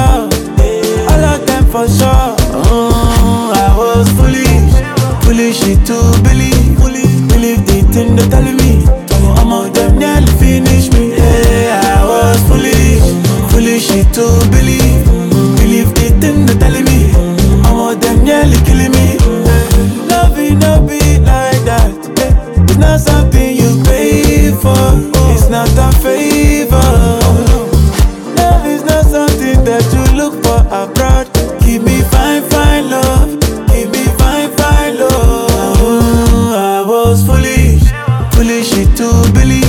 sure, all of them for sure. I was foolish to believe the thing they telling me. Some of them nearly finish me. I was foolish to believe the thing they telling me. Some of them nearly killing me. Love it no be like that. It's not something you pay for. It's not a favor. Love is not something that you look for abroad. Give me fine love. Give me fine love. I was foolish to believe